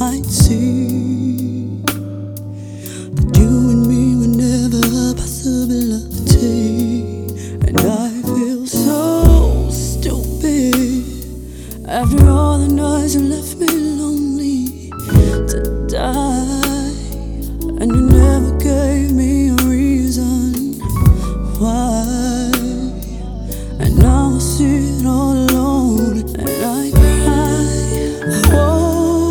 might see that you and me were never a possibility. And I feel so stupid after all the nights you left me lonely to die. And you never gave me a reason why. And now I see it all